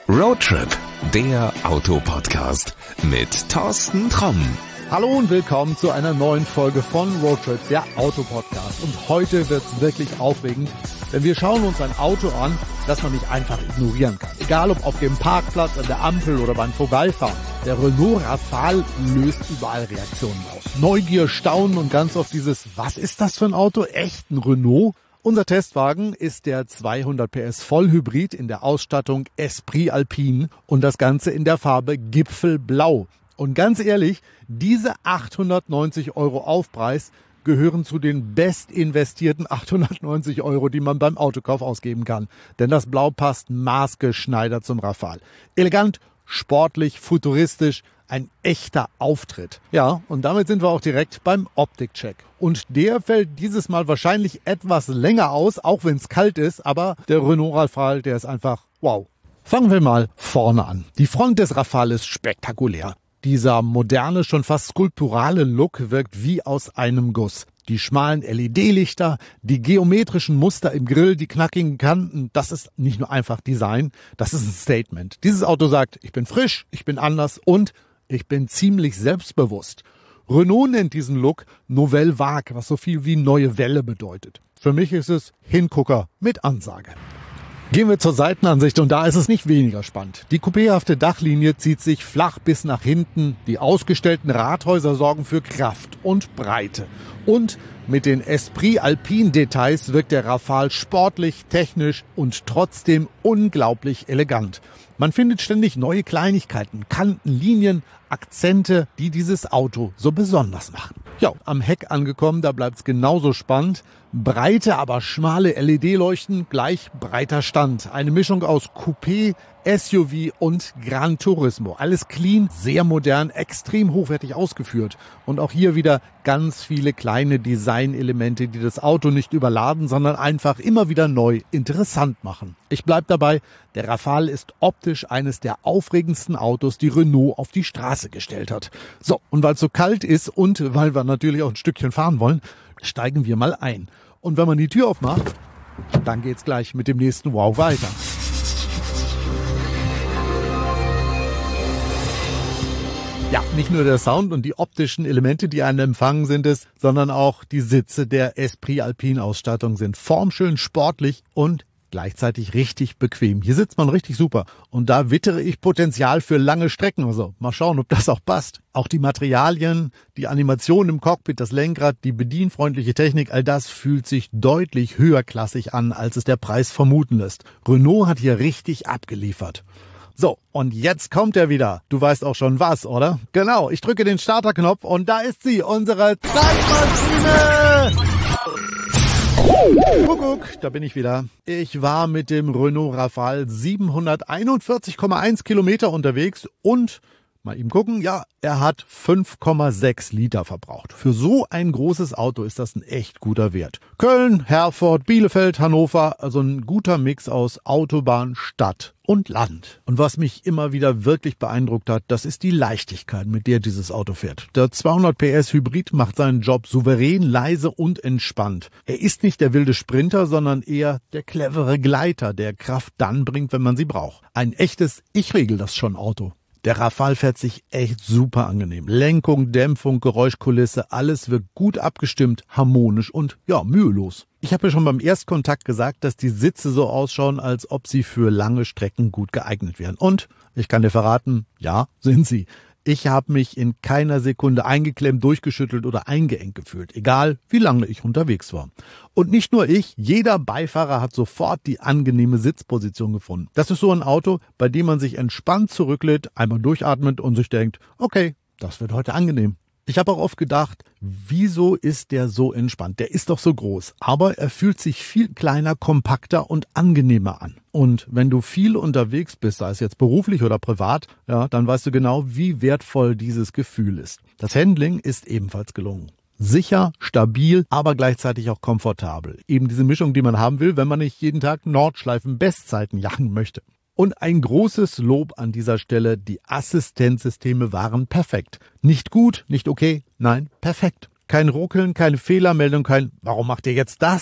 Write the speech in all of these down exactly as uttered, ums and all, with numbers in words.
Roadtrip, der Autopodcast mit Thorsten Tromm. Hallo und willkommen zu einer neuen Folge von Roadtrip, der Autopodcast. Und heute wird's wirklich aufregend, denn wir schauen uns ein Auto an, das man nicht einfach ignorieren kann. Egal ob auf dem Parkplatz, an der Ampel oder beim Vorbeifahren. Der Renault Rafale löst überall Reaktionen aus. Neugier, Staunen und ganz oft dieses, was ist das für ein Auto? Echt ein Renault? Unser Testwagen ist der zweihundert P S Vollhybrid in der Ausstattung Esprit Alpine und das Ganze in der Farbe Gipfelblau. Und ganz ehrlich, diese achthundertneunzig Euro Aufpreis gehören zu den best investierten achthundertneunzig Euro, die man beim Autokauf ausgeben kann. Denn das Blau passt maßgeschneidert zum Rafale. Elegant, sportlich, futuristisch, ein echter Auftritt. Ja, und damit sind wir auch direkt beim Optikcheck. Und der fällt dieses Mal wahrscheinlich etwas länger aus, auch wenn es kalt ist. Aber der Renault Rafale, der ist einfach wow. Fangen wir mal vorne an. Die Front des Rafale ist spektakulär. Dieser moderne, schon fast skulpturale Look wirkt wie aus einem Guss. Die schmalen L E D-Lichter, die geometrischen Muster im Grill, die knackigen Kanten, das ist nicht nur einfach Design, das ist ein Statement. Dieses Auto sagt, ich bin frisch, ich bin anders und ich bin ziemlich selbstbewusst. Renault nennt diesen Look Nouvelle Vague, was so viel wie neue Welle bedeutet. Für mich ist es Hingucker mit Ansage. Gehen wir zur Seitenansicht und da ist es nicht weniger spannend. Die coupéhafte Dachlinie zieht sich flach bis nach hinten. Die ausgestellten Rathäuser sorgen für Kraft und Breite. Und mit den Esprit Alpine Details wirkt der Rafale sportlich, technisch und trotzdem unglaublich elegant. Man findet ständig neue Kleinigkeiten, Kanten, Linien, Akzente, die dieses Auto so besonders machen. Ja, am Heck angekommen, da bleibt's genauso spannend. Breite, aber schmale L E D-Leuchten, gleich breiter Stand. Eine Mischung aus Coupé, S U V und Gran Turismo. Alles clean, sehr modern, extrem hochwertig ausgeführt. Und auch hier wieder ganz viele kleine Designelemente, die das Auto nicht überladen, sondern einfach immer wieder neu interessant machen. Ich bleib dabei, der Rafale ist optisch eines der aufregendsten Autos, die Renault auf die Straße gestellt hat. So, und weil es so kalt ist und weil wir natürlich auch ein Stückchen fahren wollen, steigen wir mal ein. Und wenn man die Tür aufmacht, dann geht's gleich mit dem nächsten Wow weiter. Ja, nicht nur der Sound und die optischen Elemente, die einen empfangen, sind es, sondern auch die Sitze der Esprit Alpine Ausstattung sind formschön, sportlich und gleichzeitig richtig bequem. Hier sitzt man richtig super. Und da wittere ich Potenzial für lange Strecken. Also mal schauen, ob das auch passt. Auch die Materialien, die Animation im Cockpit, das Lenkrad, die bedienfreundliche Technik, all das fühlt sich deutlich höherklassig an, als es der Preis vermuten lässt. Renault hat hier richtig abgeliefert. So, und jetzt kommt er wieder. Du weißt auch schon was, oder? Genau, ich drücke den Starterknopf und da ist sie, unsere Zeitmaschine! Kuckuck, da bin ich wieder. Ich war mit dem Renault Rafale siebenhunderteinundvierzig Komma eins Kilometer unterwegs und mal eben gucken, ja, er hat fünf Komma sechs Liter verbraucht. Für so ein großes Auto ist das ein echt guter Wert. Köln, Herford, Bielefeld, Hannover, also ein guter Mix aus Autobahn, Stadt und Land. Und was mich immer wieder wirklich beeindruckt hat, das ist die Leichtigkeit, mit der dieses Auto fährt. Der zweihundert P S Hybrid macht seinen Job souverän, leise und entspannt. Er ist nicht der wilde Sprinter, sondern eher der clevere Gleiter, der Kraft dann bringt, wenn man sie braucht. Ein echtes Ich regel das schon Auto. Der Rafale fährt sich echt super angenehm. Lenkung, Dämpfung, Geräuschkulisse, alles wirkt gut abgestimmt, harmonisch und ja, mühelos. Ich habe ja schon beim Erstkontakt gesagt, dass die Sitze so ausschauen, als ob sie für lange Strecken gut geeignet wären. Und ich kann dir verraten, ja, sind sie. Ich habe mich in keiner Sekunde eingeklemmt, durchgeschüttelt oder eingeengt gefühlt, egal wie lange ich unterwegs war. Und nicht nur ich, jeder Beifahrer hat sofort die angenehme Sitzposition gefunden. Das ist so ein Auto, bei dem man sich entspannt zurücklädt, einmal durchatmet und sich denkt, okay, das wird heute angenehm. Ich habe auch oft gedacht, wieso ist der so entspannt? Der ist doch so groß, aber er fühlt sich viel kleiner, kompakter und angenehmer an. Und wenn du viel unterwegs bist, sei es jetzt beruflich oder privat, ja, dann weißt du genau, wie wertvoll dieses Gefühl ist. Das Handling ist ebenfalls gelungen. Sicher, stabil, aber gleichzeitig auch komfortabel. Eben diese Mischung, die man haben will, wenn man nicht jeden Tag Nordschleifen-Bestzeiten jagen möchte. Und ein großes Lob an dieser Stelle, die Assistenzsysteme waren perfekt. Nicht gut, nicht okay, nein, perfekt. Kein Ruckeln, keine Fehlermeldung, kein "Warum macht ihr jetzt das?"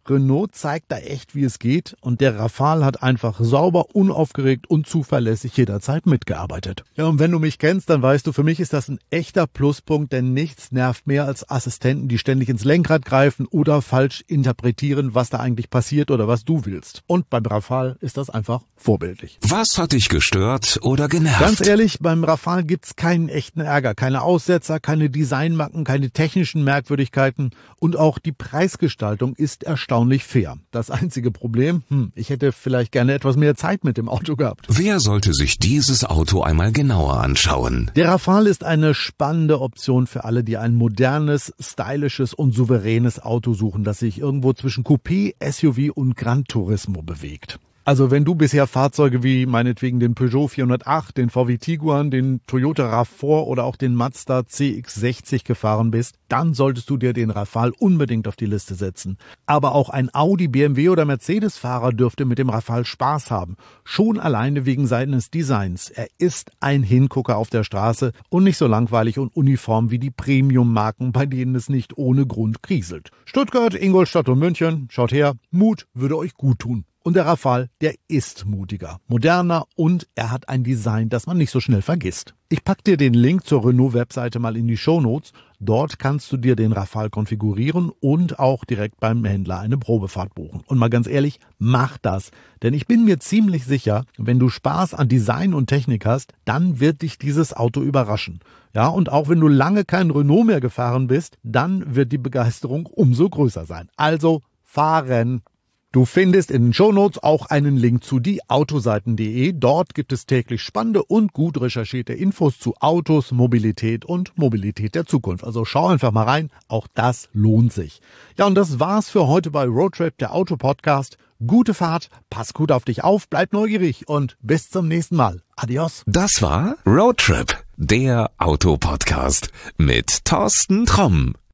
Renault zeigt da echt, wie es geht, und der Rafale hat einfach sauber, unaufgeregt und zuverlässig jederzeit mitgearbeitet. Ja, und wenn du mich kennst, dann weißt du, für mich ist das ein echter Pluspunkt, denn nichts nervt mehr als Assistenten, die ständig ins Lenkrad greifen oder falsch interpretieren, was da eigentlich passiert oder was du willst. Und beim Rafale ist das einfach vorbildlich. Was hat dich gestört oder genervt? Ganz ehrlich, beim Rafale gibt's keinen echten Ärger, keine Aussetzer, keine Designmacken, keine technischen Merkwürdigkeiten, und auch die Preisgestaltung ist erstaunlich fair. Das einzige Problem, hm, ich hätte vielleicht gerne etwas mehr Zeit mit dem Auto gehabt. Wer sollte sich dieses Auto einmal genauer anschauen? Der Rafale ist eine spannende Option für alle, die ein modernes, stylisches und souveränes Auto suchen, das sich irgendwo zwischen Coupé, S U V und Gran Turismo bewegt. Also wenn du bisher Fahrzeuge wie meinetwegen den Peugeot vierhundertacht, den V W Tiguan, den Toyota RAV vier oder auch den Mazda C X sechzig gefahren bist, dann solltest du dir den Rafale unbedingt auf die Liste setzen. Aber auch ein Audi, B M W oder Mercedes-Fahrer dürfte mit dem Rafale Spaß haben. Schon alleine wegen seines Designs. Er ist ein Hingucker auf der Straße und nicht so langweilig und uniform wie die Premium-Marken, bei denen es nicht ohne Grund kriselt. Stuttgart, Ingolstadt und München, schaut her, Mut würde euch gut tun. Und der Rafale, der ist mutiger, moderner und er hat ein Design, das man nicht so schnell vergisst. Ich pack dir den Link zur Renault-Webseite mal in die Shownotes. Dort kannst du dir den Rafale konfigurieren und auch direkt beim Händler eine Probefahrt buchen. Und mal ganz ehrlich, mach das. Denn ich bin mir ziemlich sicher, wenn du Spaß an Design und Technik hast, dann wird dich dieses Auto überraschen. Ja, und auch wenn du lange kein Renault mehr gefahren bist, dann wird die Begeisterung umso größer sein. Also fahren! Du findest in den Shownotes auch einen Link zu die autoseiten punkt de. Dort gibt es täglich spannende und gut recherchierte Infos zu Autos, Mobilität und Mobilität der Zukunft. Also schau einfach mal rein, auch das lohnt sich. Ja, und das war's für heute bei Roadtrip, der Auto-Podcast. Gute Fahrt, pass gut auf dich auf, bleib neugierig und bis zum nächsten Mal. Adios. Das war Roadtrip, der Auto-Podcast mit Thorsten Tromm.